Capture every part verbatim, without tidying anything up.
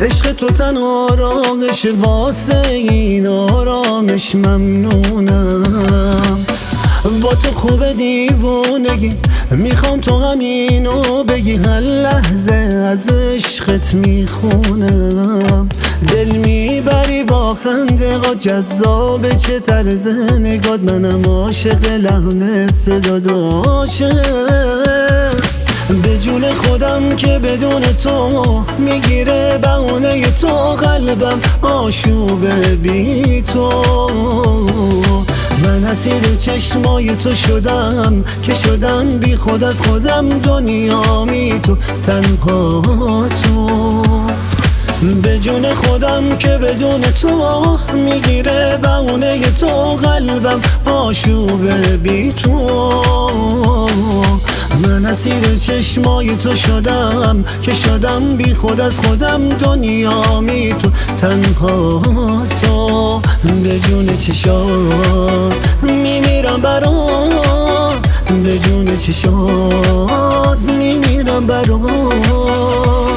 عشق تو تنها راهش، واسه این آرامش ممنونم. با تو خوب دیوونگی، میخوام تو همینو بگی، هر لحظه از عشقت میخونم. دل میبری با خنده ها، جذاب چه طرز نگات، منم عاشق لحن صدات عاشق. به جون خودم که بدون تو میگیره بهونه تو، قلبم آشوبه بی تو. من اسیر چشمای تو شدم که شدم بی خود از خودم، دنیامی تو تنها تو. به جون خودم که بدون تو میگیره بهونه تو، قلبم آشوبه بی تو. من اسیر چشمای تو شدم که شدم بی خود از خودم، دنیامی تو تنها تو. به جون چشات میمیرم برات، به جون چشات میمیرم برات.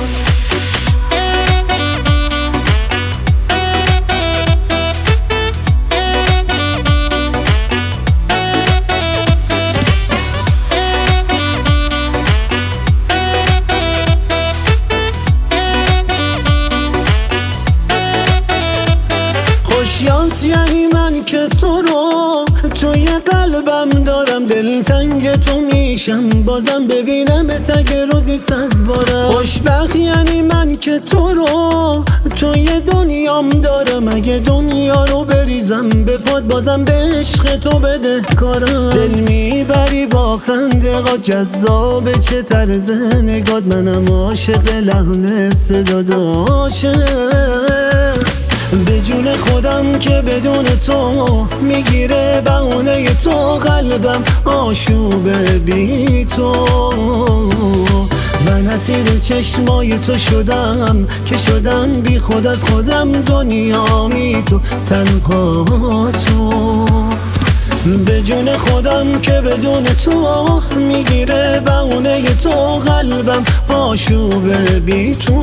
خوشیانس یعنی من که تو رو توی قلبم دارم، دلتنگ تو میشم بازم ببینم اگه روزی صد بارم. خوشبخت یعنی من که تو رو توی دنیام دارم، اگه دنیا رو بریزم به پات بازم به عشق تو بده کارم. دل میبری با خنده ها، جذاب چه طرز نگات، منم عاشق لحن صدات عاشق. به جون خودم که بدون تو میگیره بهونه تو، قلبم آشوبه بی تو. من اسیر چشمای تو شدم که شدم بی خود از خودم، دنیامی تو تنها تو. به جون خودم که بدون تو میگیره بهونه تو، قلبم آشوبه بی تو.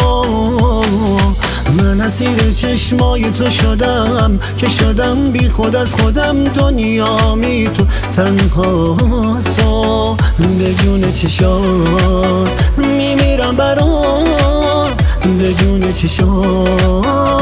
من اسیر چشمای تو شدم که شدم بی خود از خودم، دنیامی تو تنها تو. به جون چشات میمیرم برات، به جون چشات